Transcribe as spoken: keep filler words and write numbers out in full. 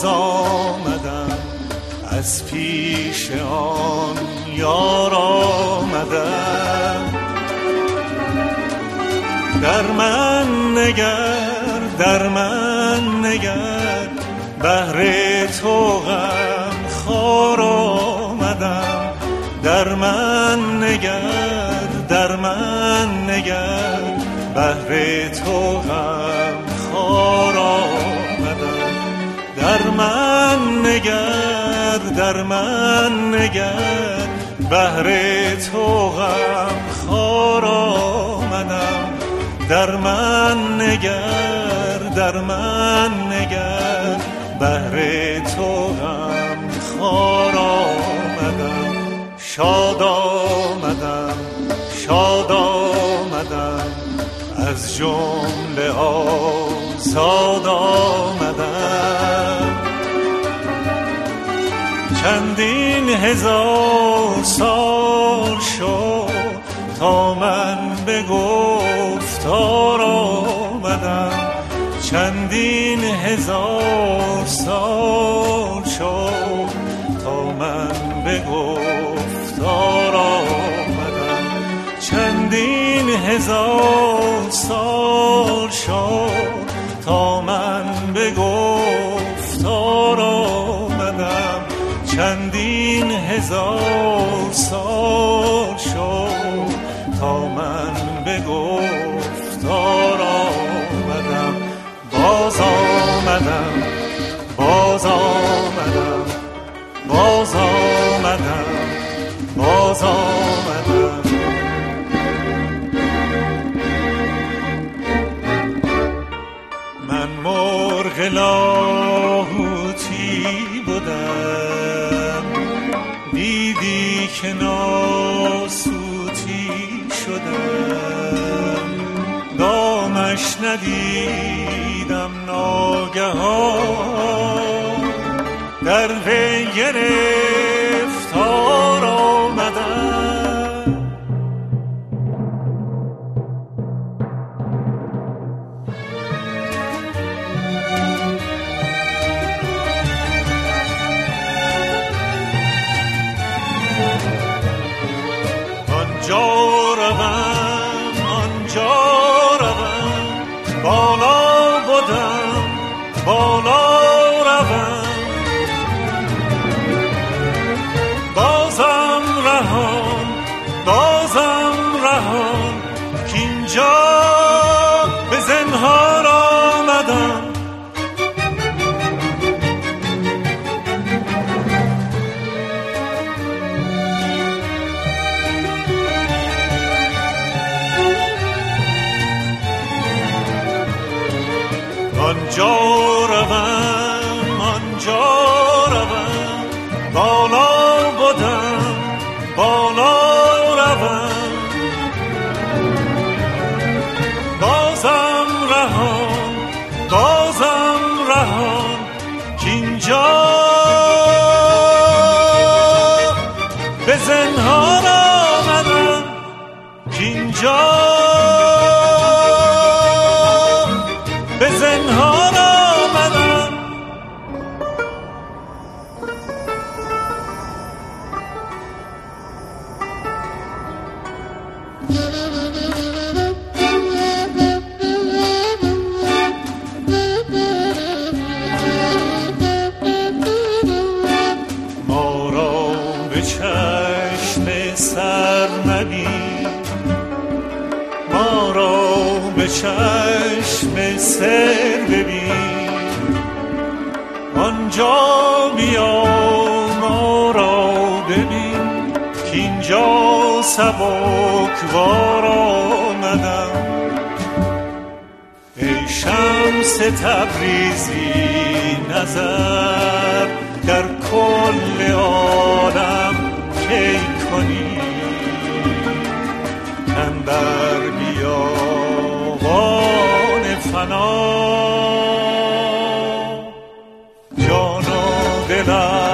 آمدم، از پیش آن یار آمدم. در من نگر، در من نگر، بهر تو غم خوار آمدم. در من نگر، در من نگر، بهر تو غم خوار آمدم. در من نگر، در من نگر، بهر تو غم خوار آمدم. در من نگر، در من نگر، بهر تو غم خوار آمدم. شاد آمدم، شاد آمدم، از جمله آزاد آمدم. چندین هزار سال شد تا من به گفتار آمدم. چندین هزار سال شد تا من به گفتار آمدم. چندین هزار سال شد تا من به گفتار آمدم. چندین هزار سال شد تا من به گفتار آمدم. باز آمدم، باز آمدم، باز آمدم، باز آمدم. من مرغ لاهوتی بودم، دیدی که ناسوتی شدم. دامش ندیدم ناگهان، در وی گرفتار آمدم. آنجا روم، آنجا روم، بالا بودم، بالا روم. بازم رهان، بازم رهان، کینجا به زنهار آمدم. آنجا روم، آنجا روم، بالا بودم، بالا روم. بازم رهان، بازم رهان، کینجا به زنهار آمدم. کینجا به زنهار آمدم. ما را به چشم سر مبین، ما را به چشم سر ببین. آنجا بیا ما را ببین، کینجا سبکبار آمدم. ای شمس تبریزی نظر در کل عالم کی کنی. اندر بیابان فنا جان و دلم